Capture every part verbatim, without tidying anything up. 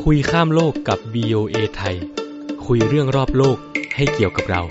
คุยข้ามโลกกับ วี โอ เอ ไทยคุยเรื่องรอบโลกให้เกี่ยวกับเรา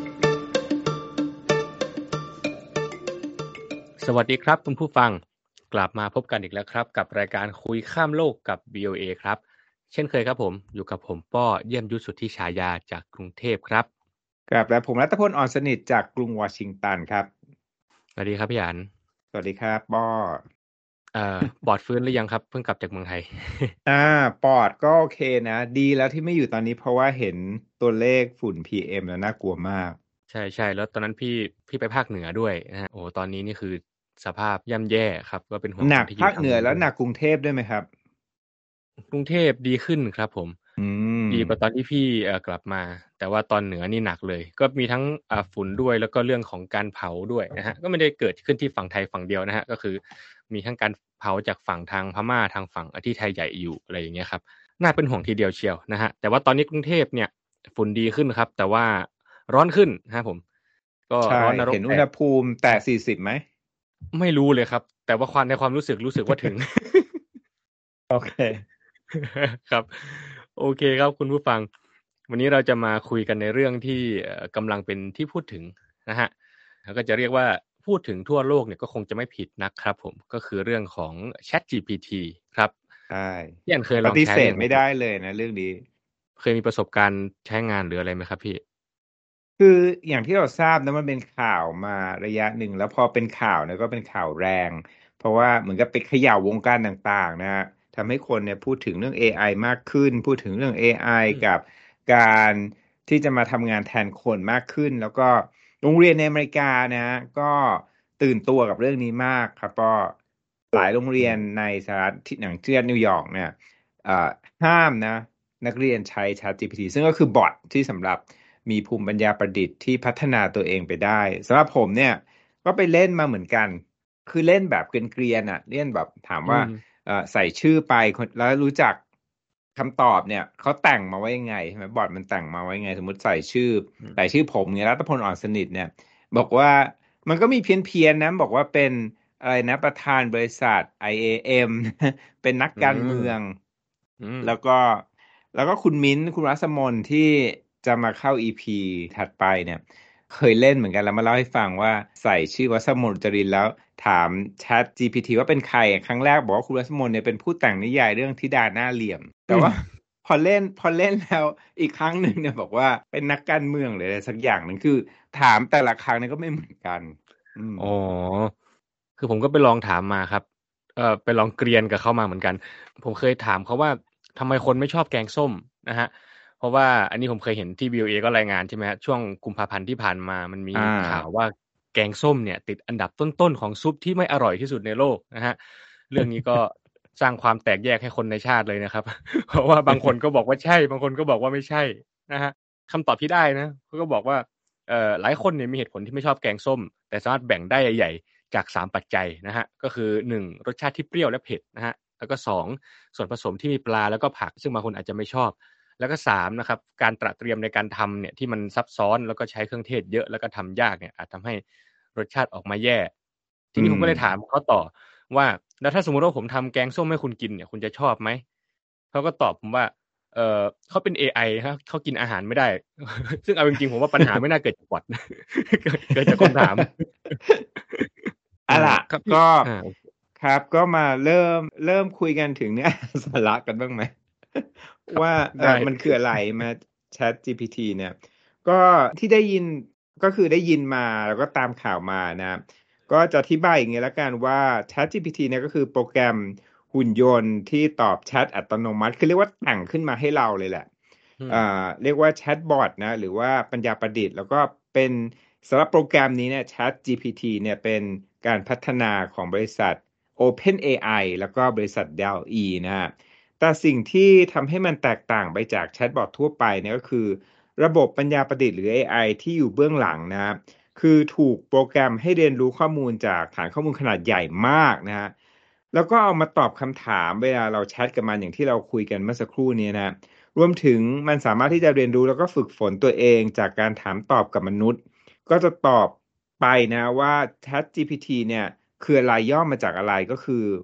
สวัสดีครับคุณผู้ฟังกลับมาพบกันอีกแล้วครับกับรายการคุยข้ามโลกกับ วี โอ เอ ครับเช่นเคยครับผมอยู่กับผมป้อเยี่ยมยุทธสุทธิฉายาจากกรุงเทพครับครับและผมรัตพลอ่อนสนิทจากกรุงวอชิงตันครับสวัสดีครับพี่อันสวัสดีครับป้อเอ่อปลอดฟื้นหรือยังครับเพิ่งกลับจากเมืองไทยอ่าปอดก็โอเคนะดีแล้วที่ไม่อยู่ตอนนี้เพราะว่าเห็นตัวเลขฝุ่น พี เอ็ม แล้วน่ากลัวมากใช่ๆแล้วตอนนั้นพี่พี่ไปภาคเหนือด้วยนะฮะโอ้ตอนนี้นี่คือสภาพย่ำแย่ครับก็เป็นห่วงหนักคนที่อยู่ภาคเหนือทางนู้นด้วยแล้วหนักกรุงเทพด้วยไหมครับกรุงเทพดีขึ้นครับผมอืมดีกว่าตอนที่พี่เอ่อกลับมาแต่ว่าตอนเหนือนี่หนักเลยก็มีทั้งอ่าฝุ่นด้วยแล้วก็เรื่องของการเผาด้วยนะฮะก็ไม่ได้เกิดขึ้นที่ฝั่งไทยฝั่งเดียวนะฮะก็คือมีทั้งการเผาจากฝั่งทางพม่าทางฝั่งที่ไทยใหญ่อยู่อะไรอย่างเงี้ยครับน่าเป็นห่วงทีเดียวเชียวนะฮะแต่ว่าตอนนี้กรุงเทพเนี่ยฝุ่นดีขึ้นครับแต่ว่าร้อนขึ้นนะครับผมก็ใช่ร้อนนรกเห็นอุณหแตกภูมิแต่สี่สิบไหมไม่รู้เลยครับแต่ว่าความในความรู้สึกรู้สึกว่าถึงโอเคครับโอเคครับคุณผู้ฟังวันนี้เราจะมาคุยกันในเรื่องที่เอ่อกำลังเป็นที่พูดถึงนะฮะแล้วก็จะเรียกว่าพูดถึงทั่วโลกเนี่ยก็คงจะไม่ผิดนักครับผมก็คือเรื่องของ ChatGPT ครับใช่พี่อันเคยลองปฏิเสใช้หรือยังครับผมธไม่ได้เลยนะเรื่องนี้เคยมีประสบการณ์ใช้งานหรืออะไรไหมครับพี่คืออย่างที่เราทราบนะมันเป็นข่าวมาระยะหนึ่งแล้วพอเป็นข่าวเนี่ยก็เป็นข่าวแรงเพราะว่าเหมือนกับไปเขย่าวงการต่างๆนะฮะทำให้คนเนี่ยพูดถึงเรื่อง เอ ไอ มากขึ้นพูดถึงเรื่อง เอ ไออืมกับการที่จะมาทำงานแทนคนมากขึ้นแล้วก็โรงเรียนในอเมริกานะฮะก็ตื่นตัวกับเรื่องนี้มากครับก็หลายโรงเรียนอืมในสหรัฐที่อย่างเช่นนิวยอร์กเนี่ยเอ่อห้ามนะนักเรียนใช้ ChatGPT ซึ่งก็คือบอทที่สำหรับ มีภูมิปัญญาประดิษฐ์ที่พัฒนาตัวเองไปได้สำหรับผมเนี่ยก็ไปเล่นมาเหมือนกันคือเล่นแบบเกรียนๆอ่ะเล่นแบบถามว่าอืมเอ่อใส่ชื่อไปคนแล้วรู้จักคำตอบเนี่ยเขาแต่งมาไว้ยังไงใช่ไหมบอร์ดมันแต่งมาไว้ยังไงสมมติใส่ชื่ออืมใส่ชื่อผมเนี่ยรัตพลอ่อนสนิทเนี่ยบอกว่ามันก็มีเพี้ยนๆนะบอกว่าเป็นอะไรนะประธานบริษัท ไอ เอ เอ็ม เป็นนักอืการเมืองมอืมแล้วก็แล้วก็คุณมิ้นท์คุณรัศมนที่จะมาเข้า อี พี ถัดไปเนี่ยเคยเล่นเหมือนกันแล้วมาเล่าให้ฟังว่าใส่ชื่อวัสมนจรินแล้วถาม Chat จี พี ที ว่าเป็นใครครั้งแรกบอกว่าคุณรัศมนเนี่ยเป็นผู้แต่งนิยายเรื่องธิดาหน้าเหลี่ยมแต่ว่าพอเล่นพอเล่นแล้วอีกครั้งหนึ่งเนี่ยบอกว่าเป็นนักการเมืองหรืออะไรสักอย่างหนึ่งคือถามแต่ละครั้งเนี่ยก็ไม่เหมือนกันอืมอ๋อคือผมก็ไปลองถามมาครับเอ่อไปลองเกรียนกับเขามาเหมือนกันผมเคยถามเขาว่าทำไมคนไม่ชอบแกงส้มนะฮะเพราะว่าอันนี้ผมเคยเห็นที่ วี โอ เอ ก็รายงานใช่ไหมฮะช่วงกุมภาพันธ์ที่ผ่านมามันมีอ่ข่าวาว่าแกงส้มเนี่ยติดอันดับต้นๆของซุปที่ไม่อร่อยที่สุดในโลกนะฮะเรื่องนี้ก็สร้างความแตกแยกให้คนในชาติเลยนะครับเพราะว่าบางคนก็บอกว่าใช่บางคนก็บอกว่าไม่ใช่นะฮะคำตอบที่ได้นะเขาก็บอกว่า เอ่อหลายคนเนี่ยมีเหตุผลที่ไม่ชอบแกงส้มแต่สามารถแบ่งได้ใหญ่ๆจากสามปัจจัยนะฮะก็คือหนึ่งรสชาติที่เปรี้ยวและเผ็ดนะฮะแล้วก็สองส่วนผสมที่มีปลาแล้วก็ผักซึ่งบางคนอาจจะไม่ชอบแล้วก็สามนะครับการตระเตรียมในการทำเนี่ยที่มันซับซ้อนแล้วก็ใช้เครื่องเทศเยอะแล้วก็ทำยากเนี่ยอาจทำให้รสชาติออกมาแย่ทีอืมนี้ผมก็เลยถามเขาต่อว่าแล้วถ้าสมมุติว่าผมทำแกงส้มให้คุณกินเนี่ยคุณจะชอบไหมเขาก็ตอบผมว่า เอ่อเขาเป็นเอไอครับเขากินอาหารไม่ได้ ซึ่งเอาจริงๆผมว่าปัญหาไม่น่าเกิดจากบอตเกิดเกิดจากคนถามอะอาล่ะครับพี่ก็อาครับก็มาเริ่มเริ่มคุยกันถึงเนื้อสาระกันบ้างไหมครับว่าเอได้อมันคืออะไรมา Chat จี พี ที เนี่ยก็ที่ได้ยินก็คือได้ยินมาแล้วก็ตามข่าวมานะก็จะอธิบายอย่างนี้แล้วกันว่า Chat จี พี ที เนี่ยก็คือโปรแกรมหุ่นยนต์ที่ตอบแชทอัตโนมัติคือเรียกว่าแต่งขึ้นมาให้เราเลยแหละอืมอ่าเรียกว่าแชทบอทนะหรือว่าปัญญาประดิษฐ์แล้วก็เป็นสำหรับโปรแกรมนี้เนี่ย Chat จี พี ที เนี่ยเป็นการพัฒนาของบริษัท OpenAI แล้วก็บริษัท Dall-E นะฮะแต่สิ่งที่ทำให้มันแตกต่างไปจากแชทบอททั่วไปเนี่ยก็คือระบบปัญญาประดิษฐ์หรือ เอ ไอ ที่อยู่เบื้องหลังนะคือถูกโปรแกรมให้เรียนรู้ข้อมูลจากฐานข้อมูลขนาดใหญ่มากนะฮะแล้วก็เอามาตอบคำถามเวลาเราแชทกับมันอย่างที่เราคุยกันเมื่อสักครู่นี้นะรวมถึงมันสามารถที่จะเรียนรู้แล้วก็ฝึกฝนตัวเองจากการถามตอบกับมนุษย์ก็จะตอบไปนะว่า Chat จี พี ที เนี่ยคืออะไรย่อมาจากอะไรก็คือ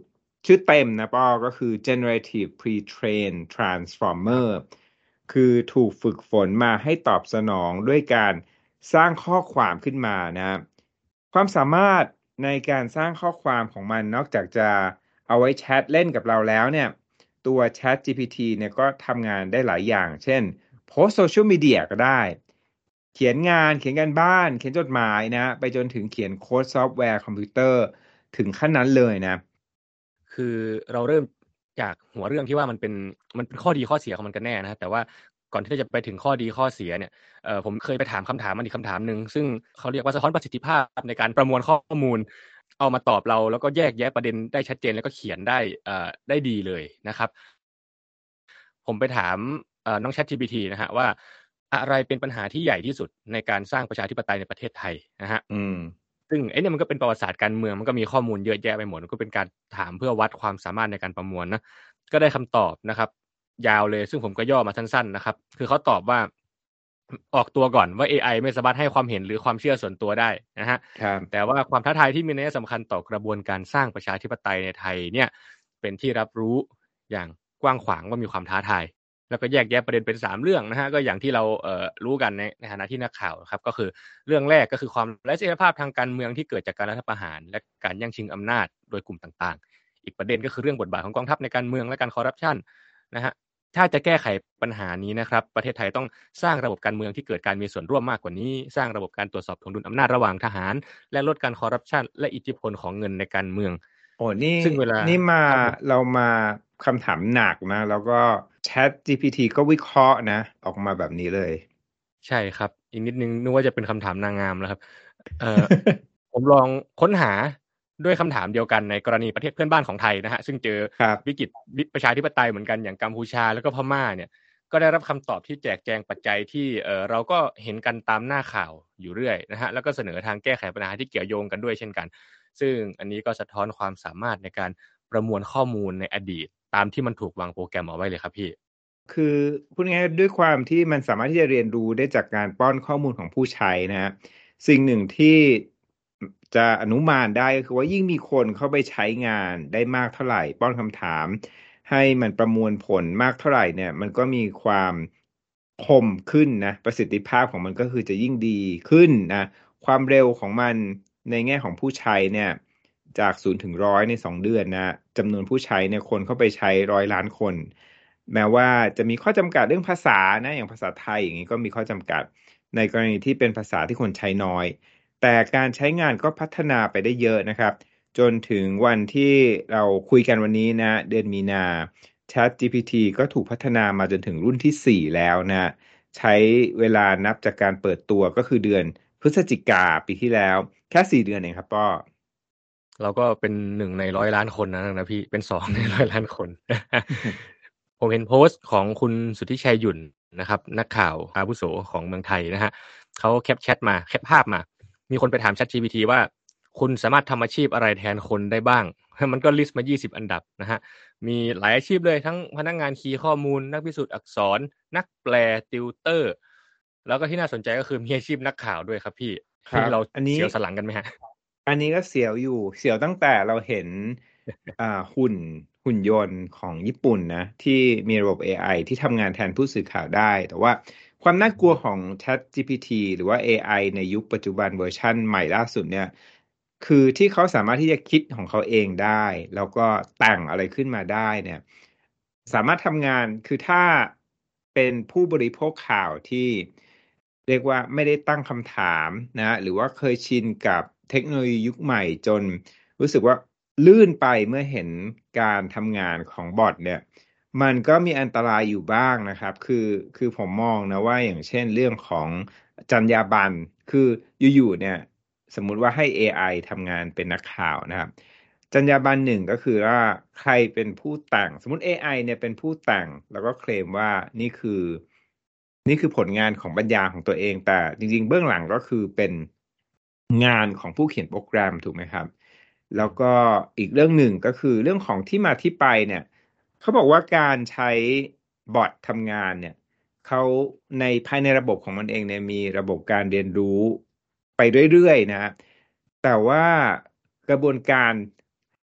ชื่อเต็มนะป้อก็คือ generative pre-trained transformer คือถูกฝึกฝนมาให้ตอบสนองด้วยการสร้างข้อความขึ้นมานะความสามารถในการสร้างข้อความของมันนอกจากจะเอาไว้แชทเล่นกับเราแล้วเนี่ยตัว Chat จี พี ที เนี่ยก็ทำงานได้หลายอย่างเช่นโพสโซเชียลมีเดียก็ได้เขียนงานเขียนการบ้านเขียนจดหมายนะไปจนถึงเขียนโค้ดซอฟต์แวร์คอมพิวเตอร์ถึงขั้นนั้นเลยนะคือเราเริ่มจากหัวเรื่องที่ว่ามันเป็นมันเป็นข้อดีข้อเสียของมันกันแน่นะครับแต่ว่าก่อนที่จะไปถึงข้อดีข้อเสียเนี่ยเอ่อผมเคยไปถามคำถามมันอีกคำถามหนึ่งซึ่งเขาเรียกว่าสะท้อนประสิทธิภาพในการประมวลข้อมูลเอามาตอบเราแล้วก็แยกแยะประเด็นได้ชัดเจนแล้วก็เขียนได้เอ่อได้ดีเลยนะครับผมไปถามเอ่อน้อง ChatGPT นะฮะว่าอะไรเป็นปัญหาที่ใหญ่ที่สุดในการสร้างประชาธิปไตยในประเทศไทยนะฮะอืมซึ่งไอ้เนี่ยมันก็เป็นประวัติศาสตร์การเมืองมันก็มีข้อมูลเยอะแยะไปหมดมันก็เป็นการถามเพื่อวัดความสามารถในการประมวลนะก็ได้คำตอบนะครับยาวเลยซึ่งผมก็ย่อมาสั้นๆนะครับคือเขาตอบว่าออกตัวก่อนว่า เอ ไอ ไม่สามารถให้ความเห็นหรือความเชื่อส่วนตัวได้นะฮะครับแต่ว่าความท้าทายที่มีนัยสำคัญต่อกระบวนการสร้างประชาธิปไตยในไทยเนี่ยเป็นที่รับรู้อย่างกว้างขวางว่ามีความท้าทาย แล้วก็แยกแยะประเด็นเป็นสามเรื่องนะฮะก็อย่างที่เราเอ่อรู้กันในในฐานะที่นักข่าวครับก็คือเรื่องแรกก็คือความไร้เสถียรภาพทางการเมืองที่เกิดจากการรัฐประหารและการแย่งชิงอำนาจโดยกลุ่มต่างๆอีกประเด็นก็คือเรื่องบทบาทของกองทัพในการเมืองและการคอร์รัปชันนะฮะถ้าจะแก้ไขปัญหานี้นะครับประเทศไทยต้องสร้างระบบการเมืองที่เกิดการมีส่วนร่วมมากกว่านี้สร้างระบบการตรวจสอบถ่วงดุลอำนาจระหว่างทหารและลดการคอร์รัปชันและอิทธิพลของเงินในการเมืองโอ้นี่ซึ่งเวลานี่มาครับผมเรามาคำถามหนักนะแล้วก็ Chat จี พี ที ก็วิเคราะห์นะออกมาแบบนี้เลยใช่ครับอีกนิดนึงนึกว่าจะเป็นคำถามนางงามแล้วครับเอ่อผมลองค้นหาด้วยคำถามเดียวกันในกรณีประเทศเพื่อนบ้านของไทยนะฮะซึ่งเจอครับวิกฤตวิประชาธิปไตยเหมือนกันอย่างกัมพูชาแล้วก็พม่าเนี่ยก็ได้รับคำตอบที่แจกแจงปัจจัยที่เอ่อเราก็เห็นกันตามหน้าข่าวอยู่เรื่อยนะฮะแล้วก็เสนอทางแก้ไขปัญหาที่เกี่ยวโยงกันด้วยเช่นกันซึ่งอันนี้ก็สะท้อนความสามารถในการประมวลข้อมูลในอดีตตามที่มันถูกวางโปรแกรมเอาไว้เลยครับพี่คือพูดง่ายๆด้วยความที่มันสามารถที่จะเรียนรู้ได้จากการป้อนข้อมูลของผู้ใช้นะฮะสิ่งหนึ่งที่จะอนุมานได้ก็คือว่ายิ่งมีคนเข้าไปใช้งานได้มากเท่าไหร่ป้อนคำถามให้มันประมวลผลมากเท่าไหร่เนี่ยมันก็มีความคมขึ้นนะประสิทธิภาพของมันก็คือจะยิ่งดีขึ้นนะความเร็วของมันในแง่ของผู้ใช้เนี่ยจากศูนย์ถึงร้อยในสองเดือนนะจำนวนผู้ใช้เนี่ยคนเข้าไปใช้ร้อยล้านคน แม้ว่าจะมีข้อจำกัดเรื่องภาษานะอย่างภาษาไทยอย่างนี้ก็มีข้อจำกัดในกรณีที่เป็นภาษาที่คนใช้น้อยแต่การใช้งานก็พัฒนาไปได้เยอะนะครับจนถึงวันที่เราคุยกันวันนี้นะเดือนมีนา Chat จี พี ที ก็ถูกพัฒนามาจนถึงรุ่นที่สี่แล้วนะใช้เวลานับจากการเปิดตัวก็คือเดือนพฤศจิกาปีที่แล้วแค่สี่เดือนเองครับป้อเราก็เป็นหนึ่งในร้อยล้านคนนะนะพี่เป็นสองอืในมร้อยล้านคน ผมเห็นโพสต์ของคุณสุทธิชัยหยุ่นนะครับนักข่าวอาวุโสของเมืองไทยนะฮะเขาแคปแชทมาแคปภาพมามีคนไปถาม ChatGPT ว่าคุณสามารถทำอาชีพอะไรแทนคนได้บ้างมันก็ลิสต์มายี่สิบอันดับนะฮะมีหลายอาชีพเลยทั้งพนักงานคีย์ข้อมูลนักพิสูจน์อักษรนักแปลติวเตอร์แล้วก็ที่น่าสนใจก็คือมีอาชีพนักข่าวด้วยครับพี่ครับเราอันนี้เสียวสนหลังกันไหมฮะอันนี้ก็เสียวอยู่เสียวตั้งแต่เราเห็นอ่าหุ่นหุ่นยนต์ของญี่ปุ่นนะที่มีระบบ เอ ไอ ที่ทำงานแทนผู้สื่อข่าวได้แต่ว่าความน่ากลัวของ Chat จี พี ที หรือว่า เอ ไอ ในยุคปัจจุบันเวอร์ชั่นใหม่ล่าสุดเนี่ยคือที่เขาสามารถที่จะคิดของเขาเองได้แล้วก็แต่งอะไรขึ้นมาได้เนี่ยสามารถทำงานคือถ้าเป็นผู้บริโภคข่าวที่เรียกว่าไม่ได้ตั้งคำถามนะหรือว่าเคยชินกับเทคโนโลยียุคใหม่จนรู้สึกว่าลื่นไปเมื่อเห็นการทำงานของบอทเนี่ยมันก็มีอันตรายอยู่บ้างนะครับคือคือผมมองนะว่าอย่างเช่นเรื่องของจรรยาบรรณคืออยู่ๆเนี่ยสมมุติว่าให้ เอ ไอ ทำงานเป็นนักข่าวนะครับจรรยาบรรณหนึ่งก็คือว่าใครเป็นผู้แต่งสมมุติ เอ ไอ เนี่ยเป็นผู้แต่งแล้วก็เคลมว่านี่คือนี่คือผลงานของปัญญาของตัวเองแต่จริงๆเบื้องหลังก็คือเป็นงานของผู้เขียนโปรแกรมถูกไหมครับแล้วก็อีกเรื่องหนึ่งก็คือเรื่องของที่มาที่ไปเนี่ยเขาบอกว่าการใช้บอททำงานเนี่ยเขาในภายในระบบของมันเองเนี่ยมีระบบการเรียนรู้ไปเรื่อยๆนะแต่ว่ากระบวนการ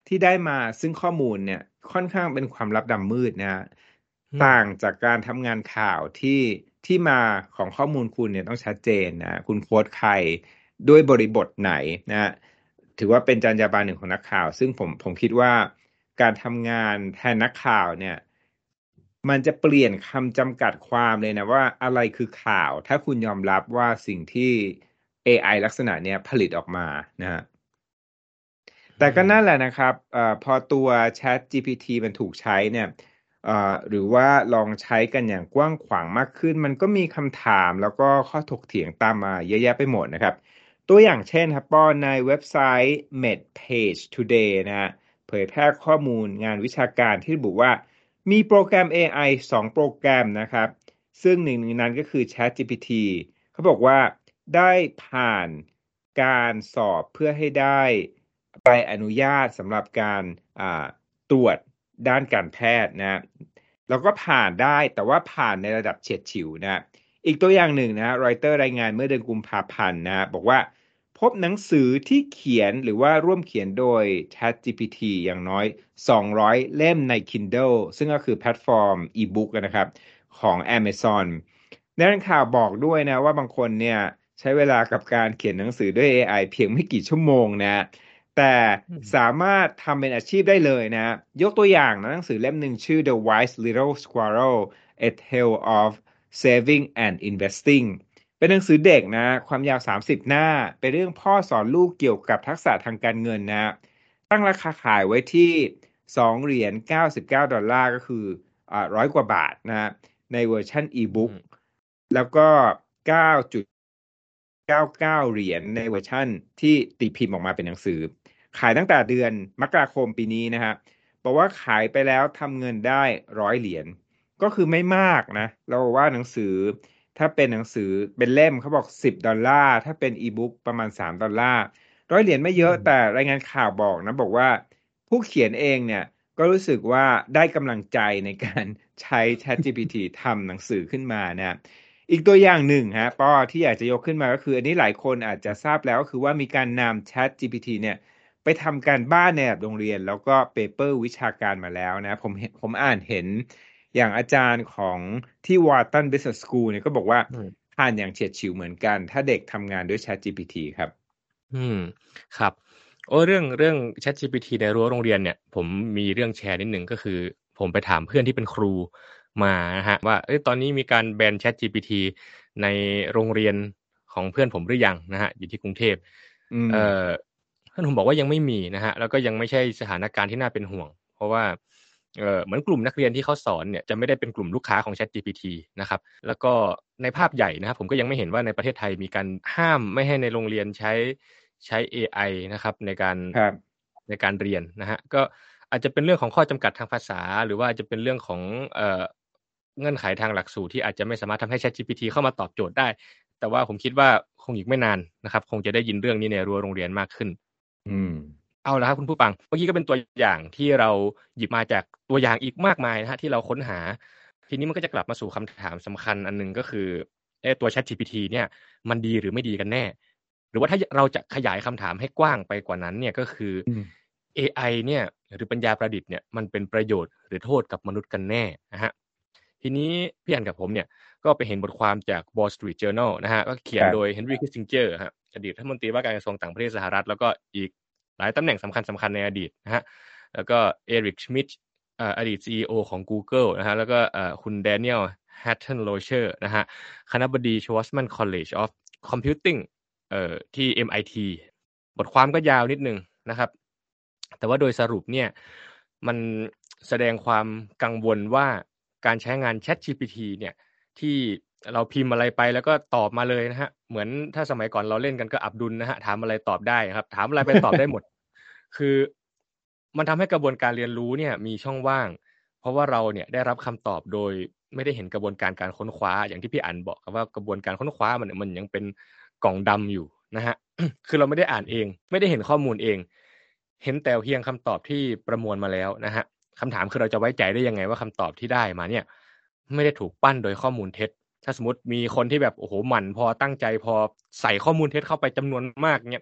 ที่ได้มาซึ่งข้อมูลเนี่ยค่อนข้างเป็นความลับดำมืดนะฮะอืมต่างจากการทำงานข่าวที่ที่มาของข้อมูลคุณเนี่ยต้องชัดเจนนะคุณโค้ดใครด้วยบริบทไหนนะฮะถือว่าเป็นจรรยาบรรณหนึ่งของนักข่าวซึ่งผมผมคิดว่าการทำงานแทนนักข่าวเนี่ยมันจะเปลี่ยนคำจำกัดความเลยนะว่าอะไรคือข่าวถ้าคุณยอมรับว่าสิ่งที่ เอ ไอ ลักษณะเนี้ยผลิตออกมานะฮะ แต่อืมก็นั่นแหละนะครับเอ่อพอตัว Chat จี พี ที มันถูกใช้เนี่ยเอ่อหรือว่าลองใช้กันอย่างกว้างขวางมากขึ้น มันก็มีคำถามแล้วก็ข้อถกเถียงตามมาเยอะแยะไปหมดนะครับ ตัวอย่างเช่นครับป้อนในเว็บไซต์ MedPage Today นะฮะเผยแพร่ข้อมูลงานวิชาการที่ระบุว่ามีโปรแกรม เอ ไอ สองโปรแกรมนะครับ ซึ่งหนึ่งในนั้นก็คือ Chat จี พี ที เขาบอกว่าได้ผ่านการสอบเพื่อให้ได้ใบอนุญาตสำหรับการอ่าตรวจด้านการแพทย์นะแล้วก็ผ่านได้แต่ว่าผ่านในระดับเฉียดฉิวนะอีกตัวอย่างหนึ่งนะรอยเตอร์รายงานเมื่อเดือนกุมภาพันธ์นะบอกว่าพบหนังสือที่เขียนหรือว่าร่วมเขียนโดย Chat จี พี ที อย่างน้อยสองร้อยเล่มใน Kindle ซึ่งก็คือแพลตฟอร์มอีบุ๊กนะครับของ Amazon ในข่าวบอกด้วยนะว่าบางคนเนี่ยใช้เวลากับการเขียนหนังสือด้วย เอ ไอ เพียงไม่กี่ชั่วโมงนะแต่อืมสามารถทำเป็นอาชีพได้เลยนะยกตัวอย่างนะหนังสือเล่มหนึ่งชื่อ The Wise Little Squirrel: A Tale of Saving and Investing เป็นหนังสือเด็กนะความยาวสามสิบหน้าเป็นเรื่องพ่อสอนลูกเกี่ยวกับทักษะทางการเงินนะตั้งราคาขายไว้ที่สองเหรียญเก้าสิบเก้าดอลลาร์ก็คืออ่าร้อยกว่าบาทนะในเวอร์ชันอีบุ๊กอืมแล้วก็เก้าจุดเก้าเก้าเหรียญในเวอร์ชั่นที่ตีพิมพ์ออกมาเป็นหนังสือขายตั้งแต่เดือนมกราคมปีนี้นะฮะบอกว่าขายไปแล้วทำเงินได้ร้อยเหรียญก็คือไม่มากนะเราว่าหนังสือถ้าเป็นหนังสือเป็นเล่มเขาบอกสิบดอลลาร์ถ้าเป็นอีบุ๊กประมาณสามดอลลาร์ร้อยเหรียญไม่เยอะแต่รายงานข่าวบอกนะบอกว่าผู้เขียนเองเนี่ยก็รู้สึกว่าได้กำลังใจในการใช้ Chat จี พี ที ทำหนังสือขึ้นมานะ อีกตัวอย่างหนึ่งฮะปอที่อยากจะยกขึ้นมาก็คืออันนี้หลายคนอาจจะทราบแล้วก็คือว่ามีการนำ Chat จี พี ที เนี่ยไปทำการบ้านในระดับโรงเรียนแล้วก็เปเปอร์วิชาการมาแล้วนะผมเห็นผมอ่านเห็นอย่างอาจารย์ของที่ Wharton Business School เนี่ยก็บอกว่าอืมผ่านอย่างเฉียดฉิวเหมือนกันถ้าเด็กทำงานด้วย Chat จี พี ที ครับอืมครับโอ้เรื่องเรื่อง ChatGPT ในรั้วโรงเรียนเนี่ยผมมีเรื่องแชร์นิดหนึ่งก็คือผมไปถามเพื่อนที่เป็นครูมานะฮะว่าเอ้ยตอนนี้มีการแบน ChatGPT ในโรงเรียนของเพื่อนผมหรือยังนะฮะอยู่ที่กรุงเทพอืมเอ่อเพื่อนผมบอกว่ายังไม่มีนะฮะแล้วก็ยังไม่ใช่สถานการณ์ที่น่าเป็นห่วงเพราะว่าเอ่อเหมือนกลุ่มนักเรียนที่เขาสอนเนี่ยจะไม่ได้เป็นกลุ่มลูกค้าของ ChatGPT นะครับแล้วก็ในภาพใหญ่นะครับผมก็ยังไม่เห็นว่าในประเทศไทยมีการห้ามไม่ให้ในโรงเรียนใช้ ใช้เอไอนะครับในการครับในการเรียนนะฮะก็อาจจะเป็นเรื่องของข้อจำกัดทางภาษาหรือว่าอาจจะเป็นเรื่องของเอ่อเงื่อนไขทางหลักสูตรที่อาจจะไม่สามารถทำให้ ChatGPT เข้ามาตอบโจทย์ได้แต่ว่าผมคิดว่าคงอีกไม่นานนะครับคงจะได้ยินเรื่องนี้ในรั้วโรงเรียนมากขึ้นอืมเอาละครับคุณผู้ฟังเมื่อกี้ก็เป็นตัวอย่างที่เราหยิบมาจากตัวอย่างอีกมากมายนะฮะที่เราค้นหาทีนี้มันก็จะกลับมาสู่คำถามสำคัญอันหนึ่งก็คือเอ๊ะตัว ChatGPT เนี่ยมันดีหรือไม่ดีกันแน่หรือว่าถ้าเราจะขยายคำถามให้กว้างไปกว่านั้นเนี่ยก็คืออืมเอไอเนี่ยหรือปัญญาประดิษฐ์เนี่ยมันเป็นประโยชน์หรือโทษกับมนุษย์กันแน่นะฮะทีนี้พี่อันกับผมเนี่ยก็ไปเห็นบทความจาก Wall Street Journal นะฮะก็เขีครับยนโดย Henry Kissinger ฮะอดีตรัฐมนตรีว่าการกระทรวงต่างประเทศสหรัฐแล้วก็อีก หลายตำแหน่งสำคัญสำคัญในอดีตนะฮะแล้วก็เอริกชมิดอดีต ซี อี โอ ของ Google นะฮะแล้วก็คุณแดเนียลแฮตเทนโรเชอร์นะฮะคณบดี Schwarzman College of Computing เอ่อที่ เอ็ม ไอ ที บทความก็ยาวนิดนึงนะครับแต่ว่าโดยสรุปเนี่ยมันแสดงความกังวลว่าการใช้งาน ChatGPT เนี่ยที่เราพิมพ์อะไรไปแล้วก็ตอบมาเลยนะฮะเหมือนถ้าสมัยก่อนเราเล่นกันก็อับดุลนะฮะถามอะไรตอบได้ครับถามอะไรไปตอบได้หมดคือมันทำให้กระบวนการเรียนรู้เนี่ยมีช่องว่างเพราะว่าเราเนี่ยได้รับคำตอบโดยไม่ได้เห็นกระบวนการการค้นคว้าอย่างที่พี่อั๋นบอกครับว่ากระบวนการค้นคว้ามันมันยังเป็นกล่องดำอยู่นะฮะ คือเราไม่ได้อ่านเองไม่ได้เห็นข้อมูลเองเห็นแต่เพียงคำตอบที่ประมวลมาแล้วนะฮะคำถามคือเราจะไว้ใจได้ยังไงว่าคำตอบที่ได้มาเนี่ยไม่ได้ถูกปั้นโดยข้อมูลเท็จถ้าสมมติมีคนที่แบบโอ้โหหมั่นพอตั้งใจพอใส่ข้อมูลเท็จเข้าไปจำนวนมากเนี่ย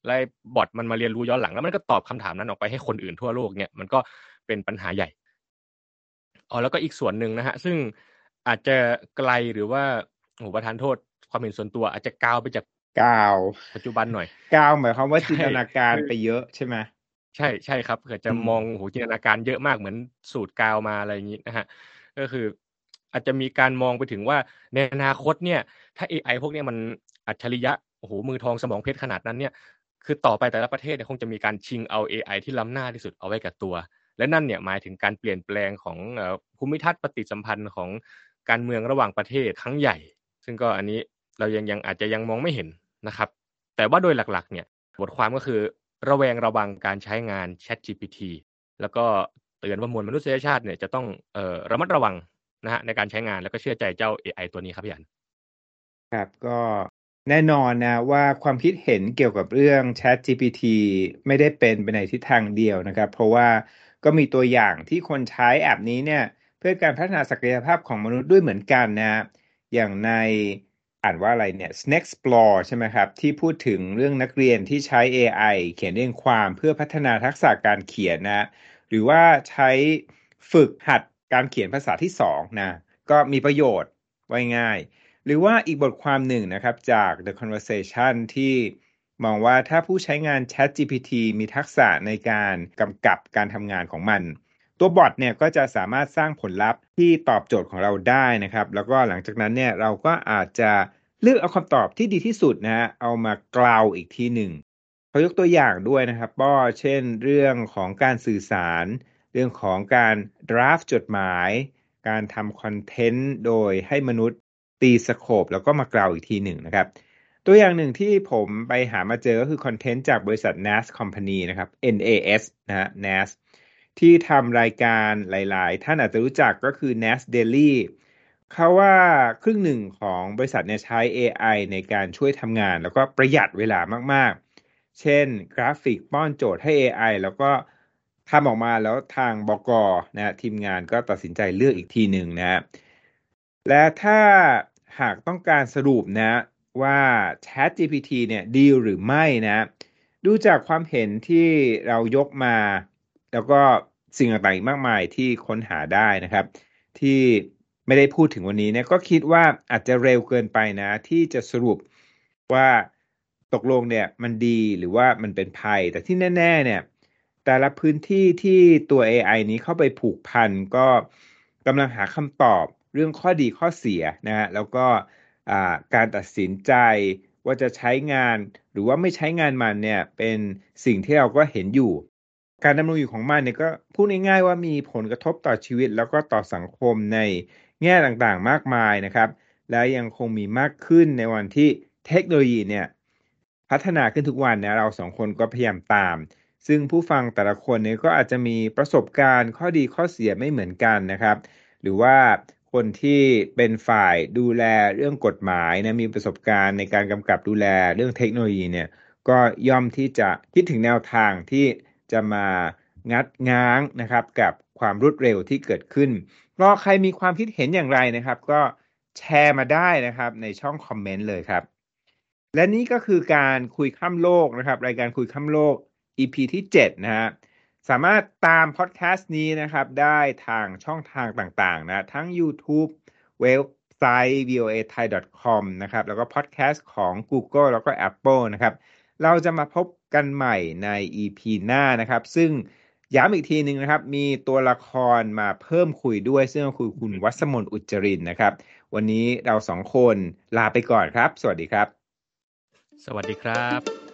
แล้วบอทมันมาเรียนรู้ย้อนหลังแล้วมันก็ตอบคำถามนั้นออกไปให้คนอื่นทั่วโลกเนี่ยมันก็เป็นปัญหาใหญ่อ๋อแล้วก็อีกส่วนหนึ่งนะฮะซึ่งอาจจะไกลหรือว่าโอ้โฮประทานโทษความเห็นส่วนตัวอาจจะกาวไปจากกาวปัจจุบันหน่อยกาวหมายความว่าใช่จินตนาการคือไปเยอะใช่ไหมใช่ใช่ครับเกิดจะอืมมองโอ้โฮจินตนาการเยอะมากเหมือนสูตรกาวมาอะไรอย่างงี้นะครับก็คืออาจจะมีการมองไปถึงว่าในอนาคตเนี่ยถ้าเอไอพวกเนี้ยมันอัจฉริยะโอ้โฮมือทองสมองเพชรขนาดนั้นเนี่ยคือต่อไปแต่ละประเทศเนี่ยคงจะมีการชิงเอาเอไอที่ล้ำหน้าที่สุดเอาไว้กับตัวและนั่นเนี่ยหมายถึงการเปลี่ยนแปลงของเอ่อภูมิทัศน์ปฏิสัมพันธ์ของการเมืองระหว่างประเทศครั้งใหญ่ซึ่งก็อันนี้เรายังยังอาจจะยังมองไม่เห็นนะครับแต่ว่าโดยหลักๆเนี่ยบทความก็คือระแวงระวังการใช้งาน ChatGPT แล้วก็เตือนว่ามวลมนุษยชาติเนี่ยจะต้องเอ่อระมัดระวังนะครับในการใช้งานแล้วก็เชื่อใจเจ้าเอไอตัวนี้ครับพี่อันครับก็แน่นอนนะว่าความคิดเห็นเกี่ยวกับเรื่อง ChatGPT ไม่ได้เป็นไปในทิศทางเดียวนะครับเพราะว่าก็มีตัวอย่างที่คนใช้แอปนี้เนี่ยเพื่อการพัฒนาศักยภาพของมนุษย์ด้วยเหมือนกันนะอย่างในอ่านว่าอะไรเนี่ย Snexplore ใช่ไหมครับที่พูดถึงเรื่องนักเรียนที่ใช้ เอ ไอ เขียนเรียงความเพื่อพัฒนาทักษะการเขียนนะหรือว่าใช้ฝึกหัดการเขียนภาษาที่สองนะก็มีประโยชน์ไว้ง่าย หรือว่าอีกบทความหนึ่งนะครับจาก The Conversation ที่มองว่าถ้าผู้ใช้งาน ChatGPT มีทักษะในการกำกับการทำงานของมัน ตัวบอทเนี่ยก็จะสามารถสร้างผลลัพธ์ที่ตอบโจทย์ของเราได้นะครับแล้วก็หลังจากนั้นเนี่ยเราก็อาจจะเลือกเอาคำตอบที่ดีที่สุดนะฮะเอามากล่าวอีกทีหนึ่งเขายกตัวอย่างด้วยนะครับก็เช่นเรื่องของการสื่อสารเรื่องของการ draft จดหมายการทำคอนเทนต์โดยให้มนุษย์ ตีสโคปแล้วก็มากล่าวอีกทีหนึ่งนะครับตัวอย่างหนึ่งที่ผมไปหามาเจอก็คือคอนเทนต์จากบริษัท เอ็น เอ เอส Company นะครับ เอ็น เอ เอส นะฮะ เอ็น เอ เอส ที่ทำรายการหลายๆท่านอาจจะรู้จักก็คือ เอ็น เอ เอส Daily เขาว่าครึ่งหนึ่งของบริษัทเนี่ยใช้ เอ ไอ ในการช่วยทำงานแล้วก็ประหยัดเวลามากๆเช่นกราฟิกป้อนโจทย์ให้ เอ ไอ แล้วก็ทำออกมาแล้วทางบกนะทีมงานก็ตัดสินใจเลือกอีกทีหนึ่งนะและถ้าหากต้องการสรุปนะว่า ChatGPT เนี่ยดีหรือไม่นะดูจากความเห็นที่เรายกมาแล้วก็สิ่งต่างๆอีกมากมายที่ค้นหาได้นะครับที่ไม่ได้พูดถึงวันนี้เนี่ยก็คิดว่าอาจจะเร็วเกินไปนะที่จะสรุปว่าตกลงเนี่ยมันดีหรือว่ามันเป็นภัยแต่ที่แน่ๆเนี่ยแต่ละพื้นที่ที่ตัว เอ ไอ นี้เข้าไปผูกพันก็กำลังหาคำตอบเรื่องข้อดีข้อเสียนะฮะแล้วก็การตัดสินใจว่าจะใช้งานหรือว่าไม่ใช้งานมันเนี่ยเป็นสิ่งที่เราก็เห็นอยู่การดำรงอยู่ของมันเนี่ยก็พูดง่ายๆว่ามีผลกระทบต่อชีวิตแล้วก็ต่อสังคมในแง่ต่างๆมากมายนะครับและยังคงมีมากขึ้นในวันที่เทคโนโลยีเนี่ยพัฒนาขึ้นทุกวันนะเราสองคนก็พยายามตามซึ่งผู้ฟังแต่ละคนเนี่ยก็อาจจะมีประสบการณ์ข้อดีข้อเสียไม่เหมือนกันนะครับหรือว่าคนที่เป็นฝ่ายดูแลเรื่องกฎหมายนะมีประสบการณ์ในการกำกับดูแลเรื่องเทคโนโลยีเนี่ยก็ย่อมที่จะคิดถึงแนวทางที่จะมางัดง้างนะครับกับความรวดเร็วที่เกิดขึ้นก็ใครมีความคิดเห็นอย่างไรนะครับก็แชร์มาได้นะครับในช่องคอมเมนต์เลยครับและนี่ก็คือการคุยข้ามโลกนะครับรายการคุยข้ามโลก อี พี ที่เจ็ดนะฮะสามารถตามพอดแคสต์นี้นะครับได้ทางช่องทางต่างๆนะทั้ง YouTube เว็บไซต์ วี โอ เอ ไทย ดอท คอม นะครับแล้วก็พอดแคสต์ของ Google แล้วก็ Apple นะครับเราจะมาพบกันใหม่ใน อี พี หน้านะครับซึ่งย้ำอีกทีนึงนะครับมีตัวละครมาเพิ่มคุยด้วยซึ่งก็คือคุณวัสมนอุจจรินนะครับวันนี้เราสองคนลาไปก่อนครับสวัสดีครับสวัสดีครับ